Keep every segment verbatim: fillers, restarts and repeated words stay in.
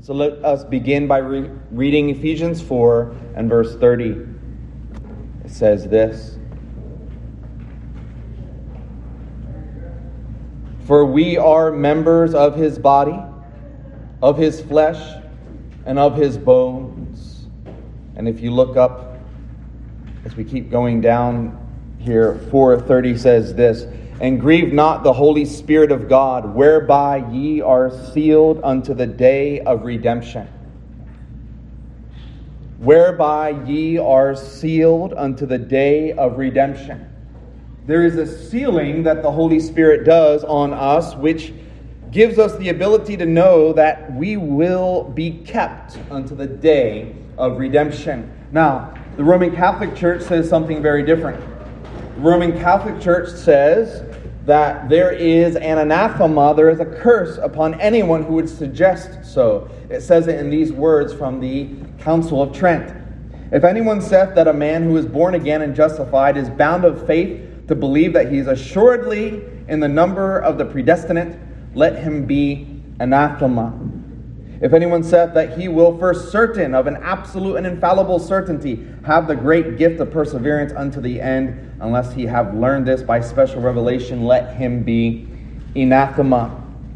So let us begin by re- reading Ephesians four and verse thirty. It says this: "For we are members of his body, of his flesh, and of his bones." And if you look up, as we keep going down here, four thirty says this: "And grieve not the Holy Spirit of God, whereby ye are sealed unto the day of redemption." Whereby ye are sealed unto the day of redemption. There is a sealing that the Holy Spirit does on us, which gives us the ability to know that we will be kept unto the day of redemption. Now, the Roman Catholic Church says something very different. The Roman Catholic Church says that there is an anathema, there is a curse upon anyone who would suggest so. It says it in these words from the Council of Trent: "If anyone saith that a man who is born again and justified is bound of faith to believe that he is assuredly in the number of the predestinate, let him be anathema. If anyone saith that he will for certain, of an absolute and infallible certainty, have the great gift of perseverance unto the end, unless he have learned this by special revelation, let him be anathema."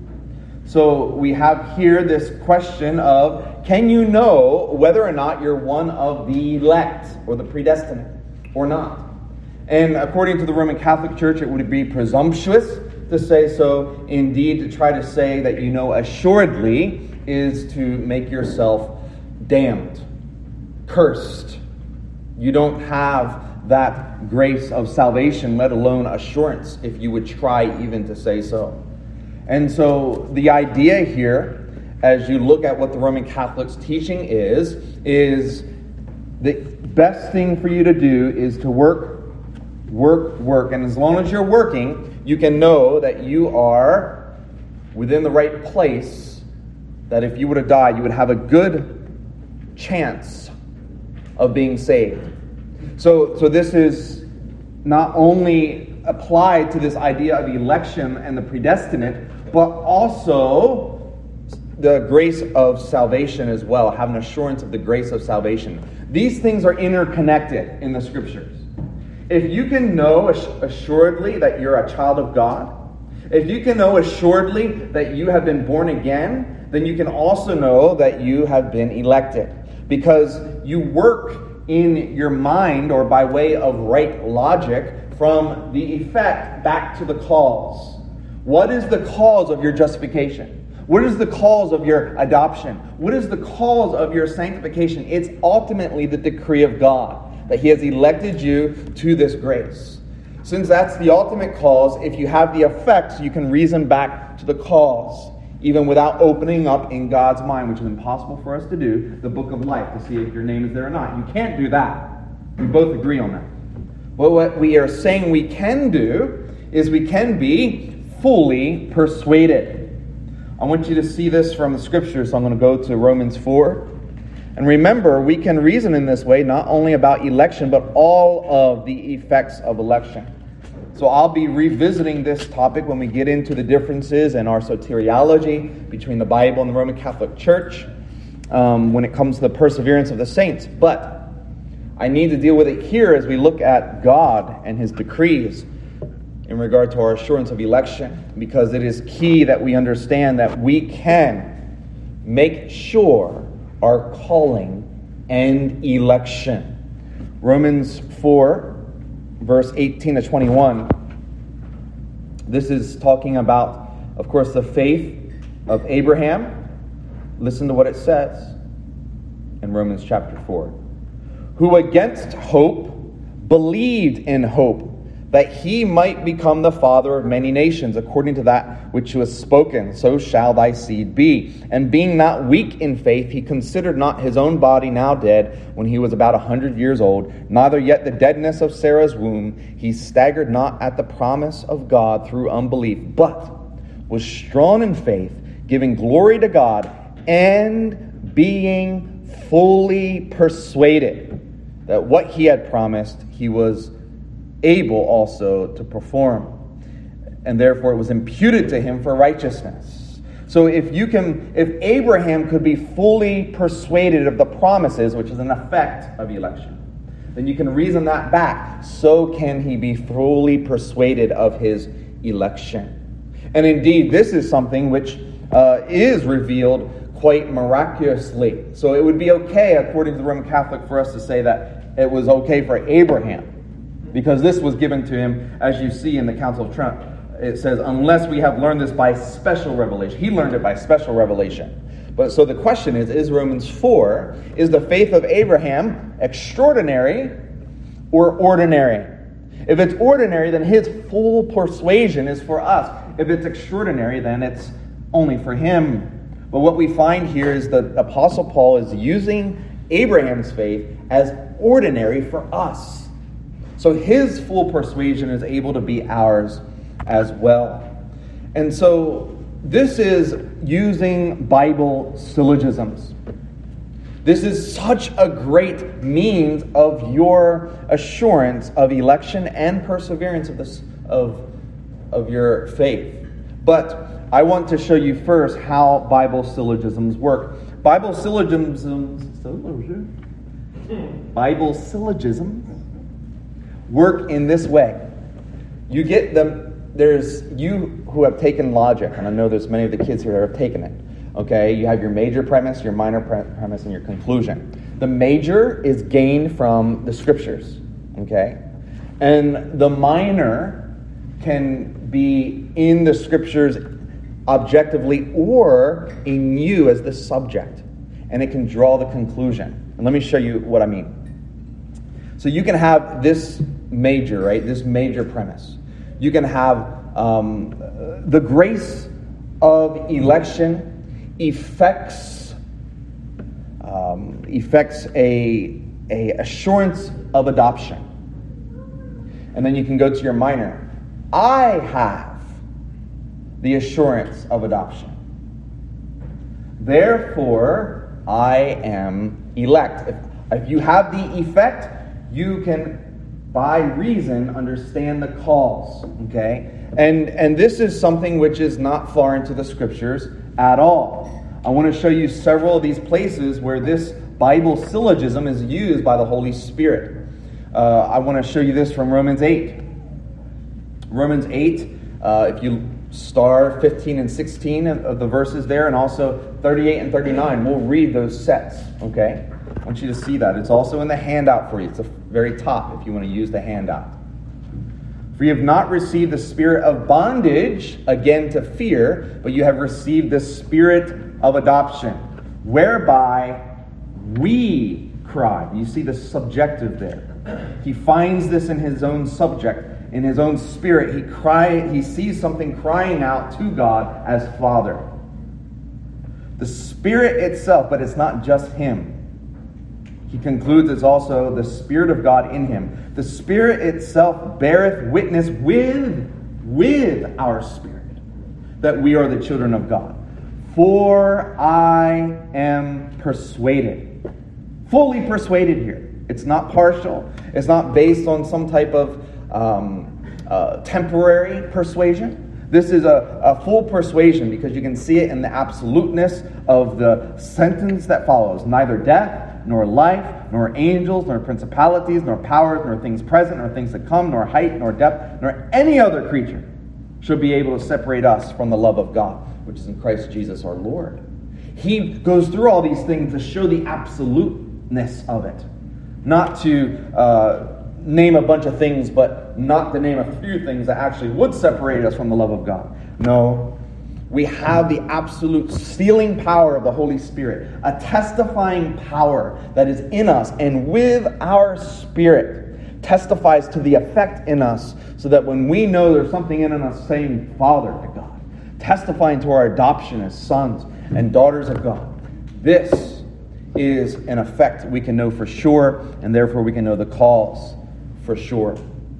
So we have here this question of, can you know whether or not you're one of the elect or the predestinate or not? And according to the Roman Catholic Church, it would be presumptuous to say so. Indeed, to try to say that you know assuredly is to make yourself damned, cursed. You don't have that grace of salvation, let alone assurance, if you would try even to say so. And so the idea here, as you look at what the Roman Catholic's teaching is, is the best thing for you to do is to work, work, work. And as long as you're working, you can know that you are within the right place, that if you were to die, you would have a good chance of being saved. So, so this is not only applied to this idea of election and the predestinate, but also the grace of salvation as well, have an assurance of the grace of salvation. These things are interconnected in the Scriptures. If you can know assuredly that you're a child of God, if you can know assuredly that you have been born again, then you can also know that you have been elected. Because you work in your mind, or by way of right logic, from the effect back to the cause. What is the cause of your justification? What is the cause of your adoption? What is the cause of your sanctification? It's ultimately the decree of God, that He has elected you to this grace. Since that's the ultimate cause, if you have the effects, you can reason back to the cause, even without opening up in God's mind, which is impossible for us to do, the book of life, to see if your name is there or not. You can't do that. We both agree on that. But what we are saying we can do is we can be fully persuaded. I want you to see this from the Scriptures, so I'm going to go to Romans four. And remember, we can reason in this way not only about election, but all of the effects of election. So I'll be revisiting this topic when we get into the differences in our soteriology between the Bible and the Roman Catholic Church, um, when it comes to the perseverance of the saints. But I need to deal with it here as we look at God and His decrees in regard to our assurance of election, because it is key that we understand that we can make sure our calling and election. Romans four, verse eighteen to twenty-one. This is talking about, of course, the faith of Abraham. Listen to what it says in Romans chapter four. "Who against hope believed in hope, that he might become the father of many nations, according to that which was spoken, so shall thy seed be. And being not weak in faith, he considered not his own body now dead, when he was about a hundred years old, neither yet the deadness of Sarah's womb. He staggered not at the promise of God through unbelief, but was strong in faith, giving glory to God, and being fully persuaded that what he had promised, he was able also to perform. And therefore it was imputed to him for righteousness. So if you can, if Abraham could be fully persuaded of the promises, which is an effect of election, then you can reason that back. So can he be fully persuaded of his election. And indeed, this is something which uh, is revealed quite miraculously. So it would be okay, according to the Roman Catholic, for us to say that it was okay for Abraham, because this was given to him, as you see in the Council of Trent. It says, unless we have learned this by special revelation. He learned it by special revelation. But so the question is, is Romans four, is the faith of Abraham extraordinary or ordinary? If it's ordinary, then his full persuasion is for us. If it's extraordinary, then it's only for him. But what we find here is the Apostle Paul is using Abraham's faith as ordinary for us. So his full persuasion is able to be ours as well. And so this is using Bible syllogisms. This is such a great means of your assurance of election and perseverance of this of, of your faith. But I want to show you first how Bible syllogisms work. Bible syllogisms Bible syllogisms work in this way. You get them. There's you who have taken logic, and I know there's many of the kids here that have taken it. Okay, you have your major premise, your minor pre- premise, and your conclusion. The major is gained from the scriptures. Okay, and the minor can be in the scriptures objectively or in you as the subject, and it can draw the conclusion. And let me show you what I mean. So you can have this major, right? This major premise. You can have um, the grace of election effects um, effects a, a assurance of adoption. And then you can go to your minor. I have the assurance of adoption. Therefore, I am elect. If, if you have the effect, you can by reason understand the cause, okay? And and this is something which is not far into the scriptures at all. I want to show you several of these places where this Bible syllogism is used by the Holy Spirit. Uh, I want to show you this from Romans eight. Romans eight, uh, if you star fifteen and sixteen of the verses there, and also thirty-eight and thirty-nine, we'll read those sets, okay? I want you to see that. It's also in the handout for you. It's the very top if you want to use the handout. For you have not received the spirit of bondage, again to fear, but you have received the spirit of adoption, whereby we cry. You see the subjective there. He finds this in his own subject, in his own spirit. He cry. He sees something crying out to God as Father. The Spirit itself, but it's not just him. He concludes it's also the Spirit of God in him. The Spirit itself beareth witness with, with our spirit that we are the children of God. For I am persuaded. Fully persuaded here. It's not partial. It's not based on some type of um, uh, temporary persuasion. This is a, a full persuasion because you can see it in the absoluteness of the sentence that follows. Neither death, nor life, nor angels, nor principalities, nor powers, nor things present, nor things to come, nor height, nor depth, nor any other creature should be able to separate us from the love of God, which is in Christ Jesus our Lord. He goes through all these things to show the absoluteness of it. Not to uh, name a bunch of things, but not to name a few things that actually would separate us from the love of God. No. We have the absolute sealing power of the Holy Spirit, a testifying power that is in us and with our spirit testifies to the effect in us so that when we know there's something in us saying Father to God, testifying to our adoption as sons and daughters of God, this is an effect we can know for sure, and therefore we can know the cause for sure.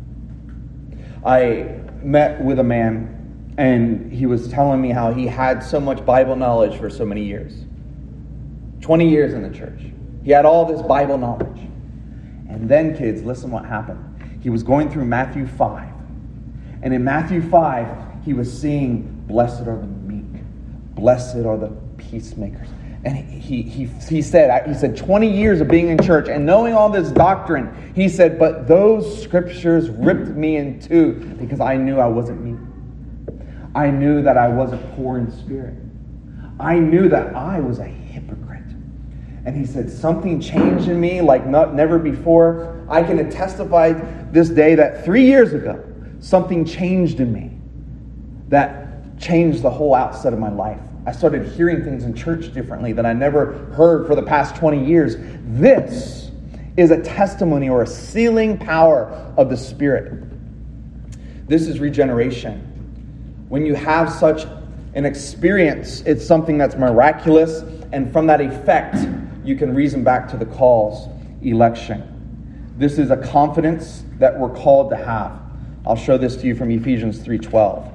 I met with a man, and he was telling me how he had so much Bible knowledge for so many years. twenty years in the church. He had all this Bible knowledge. And then, kids, listen what happened. He was going through Matthew five. And in Matthew five, he was seeing, blessed are the meek. Blessed are the peacemakers. And he, he, he said, he said, twenty years of being in church and knowing all this doctrine, he said, but those scriptures ripped me in two because I knew I wasn't me. I knew that I wasn't poor in spirit. I knew that I was a hypocrite. And he said, something changed in me like not, never before. I can testify this day that three years ago, something changed in me that changed the whole outset of my life. I started hearing things in church differently than I never heard for the past twenty years. This is a testimony or a sealing power of the Spirit. This is regeneration. When you have such an experience, it's something that's miraculous, and from that effect, you can reason back to the call's election. This is a confidence that we're called to have. I'll show this to you from Ephesians three twelve.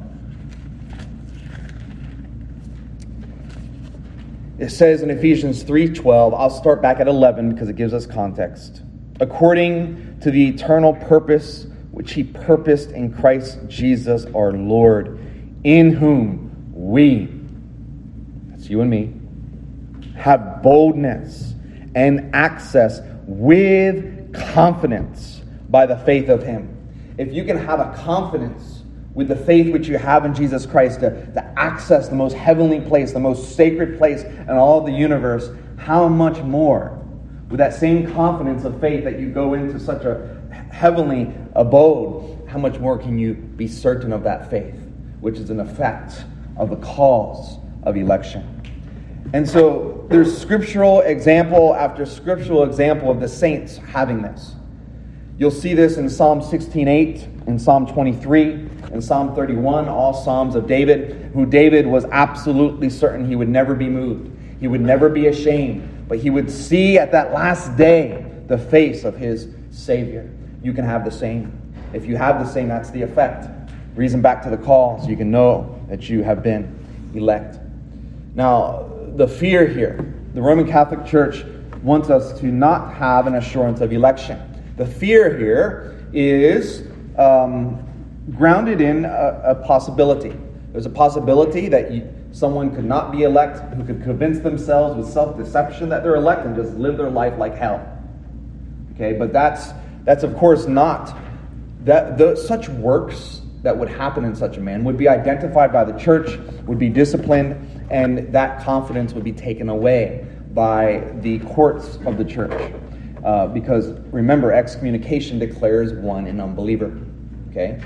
It says in Ephesians three twelve, I'll start back at eleven because it gives us context. According to the eternal purpose which he purposed in Christ Jesus our Lord, in whom we, that's you and me, have boldness and access with confidence by the faith of him. If you can have a confidence with the faith which you have in Jesus Christ to, to access the most heavenly place, the most sacred place in all of the universe, how much more, with that same confidence of faith that you go into such a heavenly abode, how much more can you be certain of that faith, which is an effect of the cause of election. And so there's scriptural example after scriptural example of the saints having this. You'll see this in Psalm sixteen eight, in Psalm twenty-three, in Psalm thirty-one, all Psalms of David, who David was absolutely certain he would never be moved. He would never be ashamed, but he would see at that last day the face of his Savior. You can have the same. If you have the same, that's the effect. Reason back to the call so you can know that you have been elect. Now, the fear here, the Roman Catholic Church wants us to not have an assurance of election. The fear here is um, grounded in a, a possibility. There's a possibility that you, someone could not be elect, who could convince themselves with self-deception that they're elect and just live their life like hell. Okay, but that's that's of course not that the, such works that would happen in such a man would be identified by the church, would be disciplined, and that confidence would be taken away by the courts of the church. Uh, because remember, excommunication declares one an unbeliever. Okay,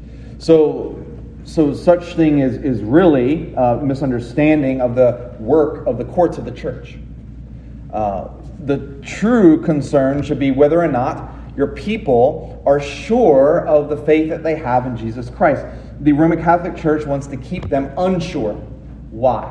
so so such thing is is really a misunderstanding of the work of the courts of the church. Uh, the true concern should be whether or not your people are sure of the faith that they have in Jesus Christ. The Roman Catholic Church wants to keep them unsure. Why?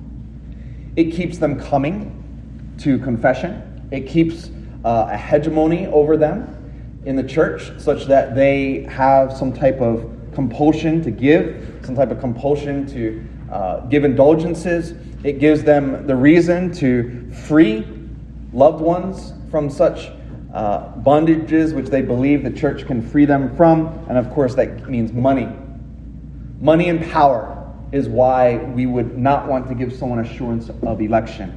It keeps them coming to confession. It keeps Uh, a hegemony over them in the church such that they have some type of compulsion to give, some type of compulsion to uh, give indulgences. It gives them the reason to free loved ones from such uh, bondages which they believe the church can free them from. And of course that means money. Money and power is why we would not want to give someone assurance of election,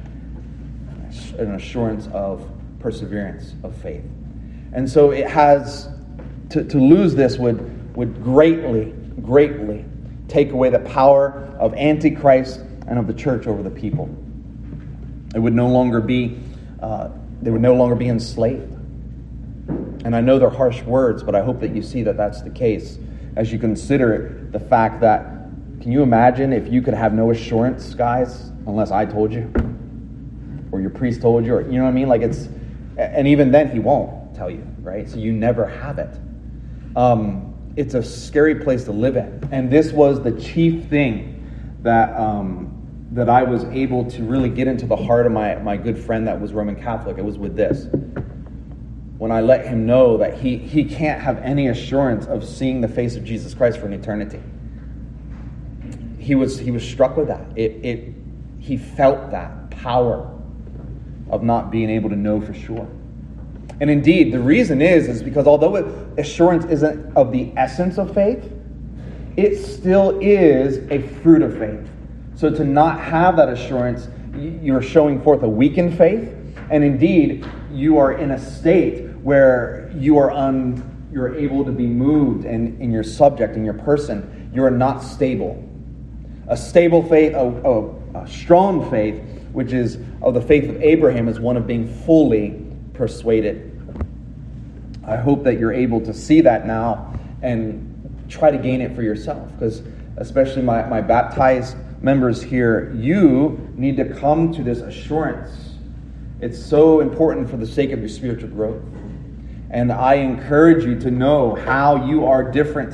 an assurance of perseverance of faith. And so it has to, to lose this would would greatly, greatly take away the power of Antichrist and of the church over the people. It would no longer be uh, they would no longer be enslaved. And I know they're harsh words, but I hope that you see that that's the case as you consider the fact that, can you imagine if you could have no assurance, guys, unless I told you or your priest told you, or you know what I mean? Like it's And even then, he won't tell you, right? So you never have it. Um, it's a scary place to live in. And this was the chief thing that um, that I was able to really get into the heart of my, my good friend that was Roman Catholic. It was with this. When I let him know that he, he can't have any assurance of seeing the face of Jesus Christ for an eternity. He was he was struck with that. It it he felt that power of not being able to know for sure. And indeed, the reason is, is because although it, assurance isn't of the essence of faith, it still is a fruit of faith. So to not have that assurance, you're showing forth a weakened faith, and indeed, you are in a state where you are un, you're able to be moved in, in your subject, in your person. You are not stable. A stable faith, a, a, a strong faith, which is of the faith of Abraham, is one of being fully persuaded. I hope that you're able to see that now and try to gain it for yourself, because especially my, my baptized members here, you need to come to this assurance. It's so important for the sake of your spiritual growth. And I encourage you to know how you are different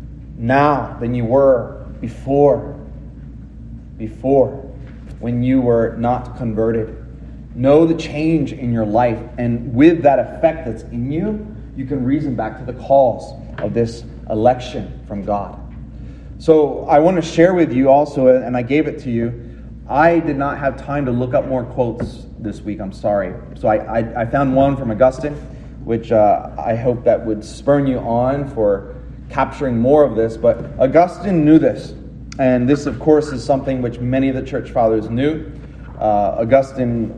now than you were before. Before, when you were not converted. Know the change in your life, and with that effect that's in you, you can reason back to the cause of this election from God. So I want to share with you also, and I gave it to you, I did not have time to look up more quotes this week, I'm sorry. So I, I, I found one from Augustine, which uh, I hope that would spur you on for capturing more of this. But Augustine knew this, and this, of course, is something which many of the church fathers knew. Uh, Augustine,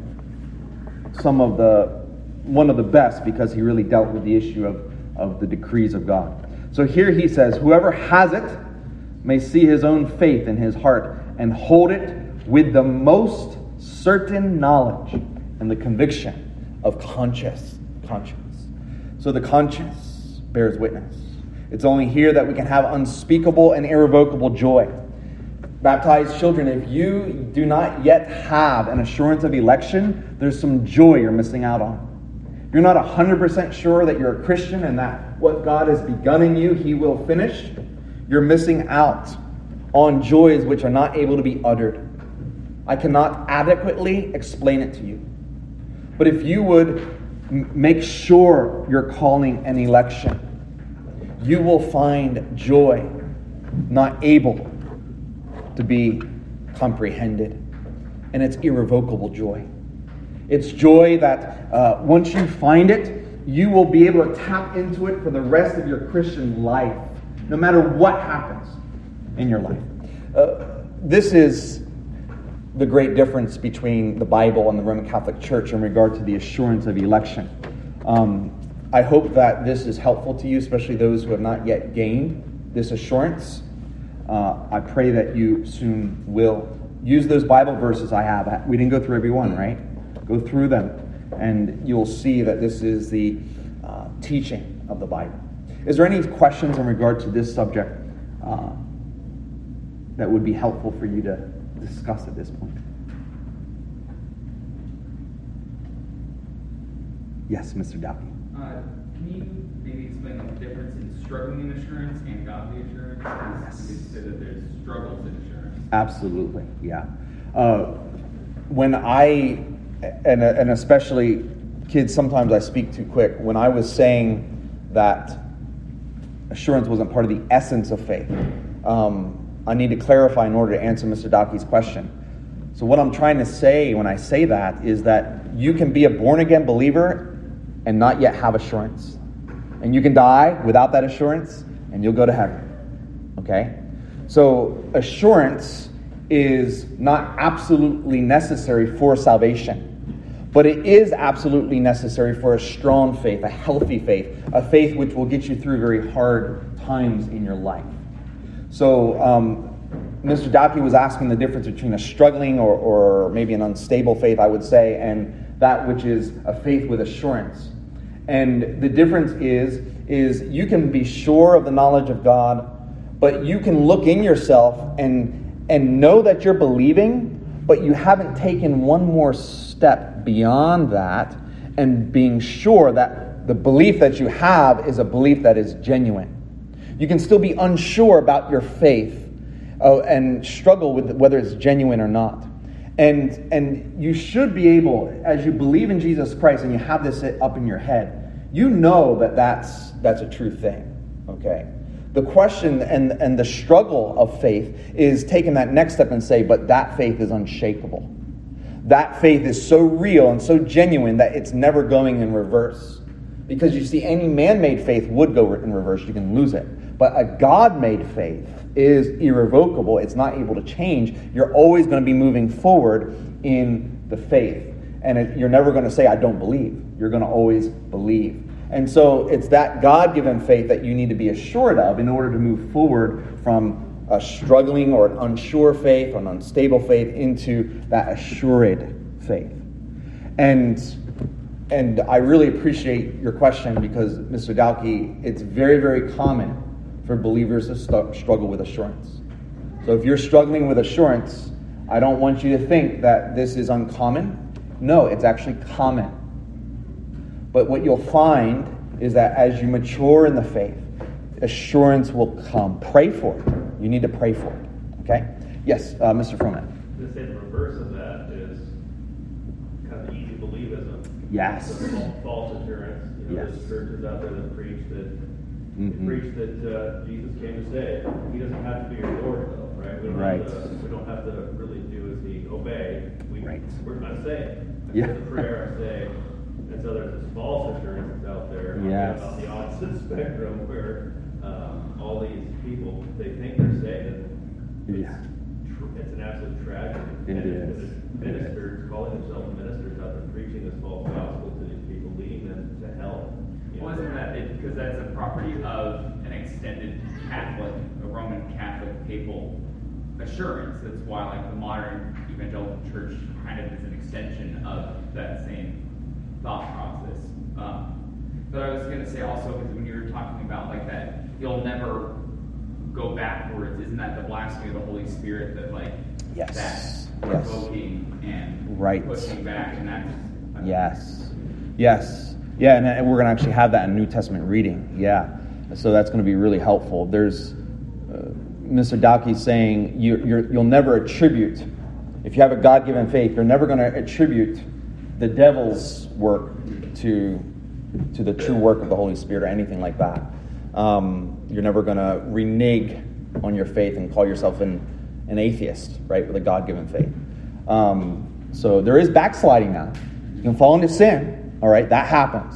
some of the, one of the best, because he really dealt with the issue of, of the decrees of God. So here he says, whoever has it may see his own faith in his heart and hold it with the most certain knowledge and the conviction of conscience. Conscience. So the conscience bears witness. It's only here that we can have unspeakable and irrevocable joy. Baptized children, if you do not yet have an assurance of election, there's some joy you're missing out on. If you're not one hundred percent sure that you're a Christian and that what God has begun in you, He will finish, you're missing out on joys which are not able to be uttered. I cannot adequately explain it to you. But if you would m- make sure you're calling an election, you will find joy not able to be comprehended. And it's irrevocable joy. It's joy that uh, once you find it, you will be able to tap into it for the rest of your Christian life, no matter what happens in your life. Uh, this is the great difference between the Bible and the Roman Catholic Church in regard to the assurance of election. Um, I hope that this is helpful to you, especially those who have not yet gained this assurance. Uh, I pray that you soon will use those Bible verses I have. We didn't go through every one, right? Go through them, and you'll see that this is the uh, teaching of the Bible. Is there any questions in regard to this subject uh, that would be helpful for you to discuss at this point? Yes, Mister Dappy. Uh, can you maybe explain the difference in struggling assurance and godly assurance? Yes. You said that there's struggles in assurance. Absolutely, yeah. Uh, when I, and, and especially kids, sometimes I speak too quick. When I was saying that assurance wasn't part of the essence of faith, um, I need to clarify in order to answer Mister Daki's question. So what I'm trying to say when I say that is that you can be a born-again believer and not yet have assurance. And you can die without that assurance, and you'll go to heaven. Okay? So assurance is not absolutely necessary for salvation, but it is absolutely necessary for a strong faith, a healthy faith, a faith which will get you through very hard times in your life. So um, Mister Dappy was asking the difference between a struggling or, or maybe an unstable faith, I would say, and that which is a faith with assurance. And the difference is, is you can be sure of the knowledge of God, but you can look in yourself and, and know that you're believing, but you haven't taken one more step beyond that and being sure that the belief that you have is a belief that is genuine. You can still be unsure about your faith uh, and struggle with whether it's genuine or not. And and you should be able, as you believe in Jesus Christ and you have this up in your head, you know that that's, that's a true thing, okay? The question and, and the struggle of faith is taking that next step and say, but that faith is unshakable. That faith is so real and so genuine that it's never going in reverse. Because you see, any man-made faith would go in reverse. You can lose it. But a God-made faith is irrevocable. It's not able to change. You're always going to be moving forward in the faith. And it, you're never going to say, I don't believe. You're going to always believe. And so it's that God-given faith that you need to be assured of in order to move forward from a struggling or an unsure faith or an unstable faith into that assured faith. And and I really appreciate your question because, Mister Dalkey, it's very, very common for believers to st- struggle with assurance. So if you're struggling with assurance, I don't want you to think that this is uncommon. No, it's actually common. But what you'll find is that as you mature in the faith, assurance will come. Pray for it. You need to pray for it. Okay? Yes, uh, Mister Froman. To say the reverse of that is kind of easy believism. Yes. So false, false assurance. You know, Yes. there's churches out there that preach that Mm-hmm. they preach that uh, Jesus came to save. He doesn't have to be your Lord, though, right? We don't Right. have to. We don't have to really do as he obey. We, Right. We're not saved. I Yeah. said the prayer, I'm saved. And so there's this false assurance that's out there Yes. about the opposite spectrum where um, all these people, they think they're saved. And Yeah. it's, tr- it's an absolute tragedy. It and is. It's, it's ministers, calling themselves ministers out there, preaching this false gospel to these people, leading them to hell. You know? Well, isn't that it? Because that's a property of an extended Catholic, a Roman Catholic papal assurance. That's why, like, the modern evangelical church kind of is an extension of that same thought process. Um, but I was going to say also, because when you were talking about like that, you'll never go backwards. Isn't that the blasphemy of the Holy Spirit that like Yes. that's Yes. provoking and Right. pushing back, and that's Yes. Yes. Yeah, and, and we're going to actually have that in New Testament reading. Yeah. So that's going to be really helpful. There's uh, Mister Dalkey saying you, you're, you'll never attribute, if you have a God-given faith, you're never going to attribute the devil's work to, to the true work of the Holy Spirit or anything like that. Um, you're never going to renege on your faith and call yourself an, an atheist, right, with a God-given faith. Um, so there is backsliding now. You can fall into sin, all right, that happens.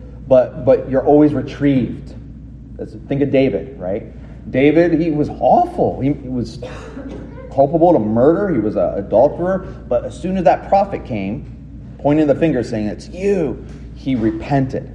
But but you're always retrieved. That's, think of David, right? David, he was awful. He, he was culpable to murder. He was an adulterer. But as soon as that prophet came, pointing the finger saying, it's you, he repented.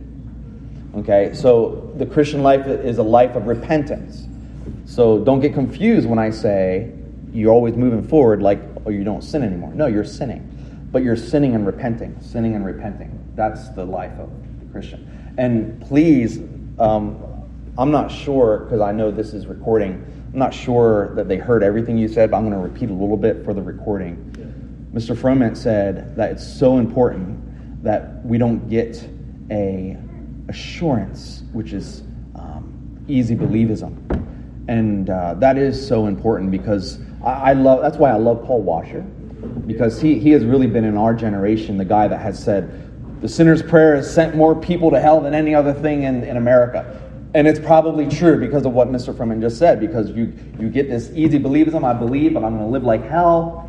Okay, so the Christian life is a life of repentance. So don't get confused when I say you're always moving forward like, oh, you don't sin anymore. No, you're sinning. But you're sinning and repenting, sinning and repenting. That's the life of the Christian. And please, um, I'm not sure, because I know this is recording, I'm not sure that they heard everything you said, but I'm going to repeat a little bit for the recording. Yeah. Mister Froment said that it's so important that we don't get a assurance, which is um, easy believism. And uh, that is so important because I, I love, that's why I love Paul Washer, because he, he has really been in our generation the guy that has said, the sinner's prayer has sent more people to hell than any other thing in, in America. And it's probably true because of what Mister Froman just said, because you, you get this easy believism, I believe, but I'm going to live like hell.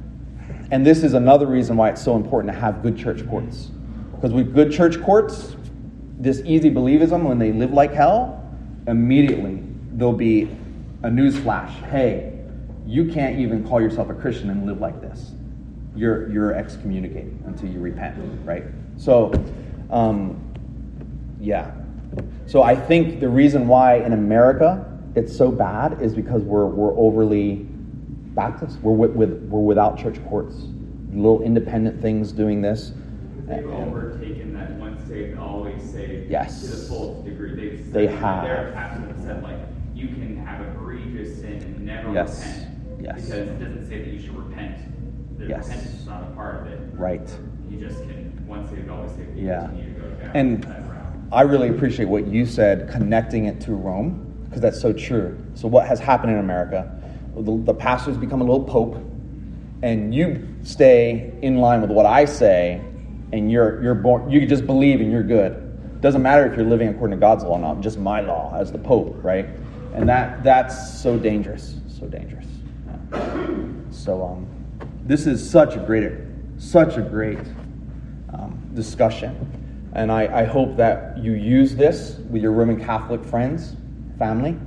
And this is another reason why it's so important to have good church courts. Because with good church courts, this easy believism, when they live like hell, immediately there'll be a news flash. Hey, you can't even call yourself a Christian and live like this. You're you're excommunicated until you repent, right? So, um, yeah. So I think the reason why in America it's so bad is because we're we're overly Baptist. We're with, with we're without church courts. Little independent things doing this. They've overtaken that once saved, always saved yes. to the fullest degree. They've they said, have. Their pastors have said, like, you can have a egregious sin and never yes. repent. Yes. Because it doesn't say that you should repent. The yes. repentance is not a part of it. Right. You just can, once saved, always saved. You Yeah. continue to go down and that route. I really appreciate what you said, connecting it to Rome, because that's so true. So what has happened in America, the, the pastors become a little pope, and you stay in line with what I say, and you're you're born, you just believe and you're good. Doesn't matter if you're living according to God's law or not, just my law as the Pope, right? And that that's so dangerous, so dangerous. Yeah. So um, this is such a great, such a great um, discussion, and I, I hope that you use this with your Roman Catholic friends, family,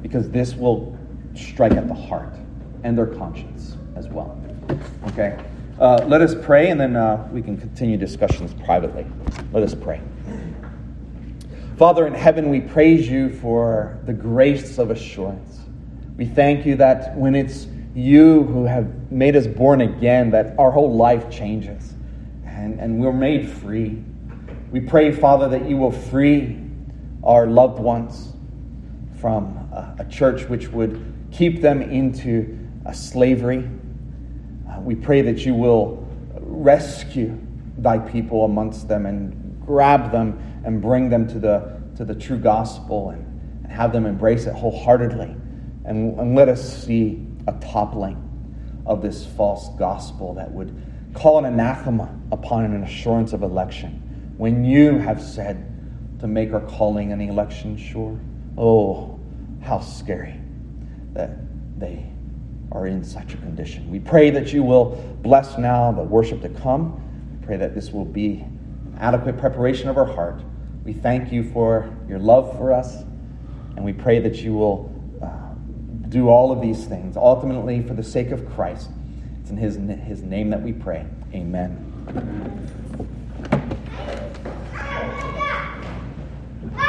because this will strike at the heart and their conscience as well. Okay? Uh, let us pray, and then uh, we can continue discussions privately. Let us pray. Father in heaven, we praise you for the grace of assurance. We thank you that when it's you who have made us born again, that our whole life changes and, and we're made free. We pray, Father, that you will free our loved ones from a, a church which would keep them into a slavery. Uh, we pray that you will rescue thy people amongst them and grab them and bring them to the to the true gospel and, and have them embrace it wholeheartedly. And, and let us see a toppling of this false gospel that would call an anathema upon an assurance of election when you have said to make our calling and election sure. Oh, how scary that they are in such a condition. We pray that you will bless now the worship to come. We pray that this will be adequate preparation of our heart. We thank you for your love for us, and we pray that you will do all of these things, ultimately for the sake of Christ. It's in his, his name that we pray. Amen.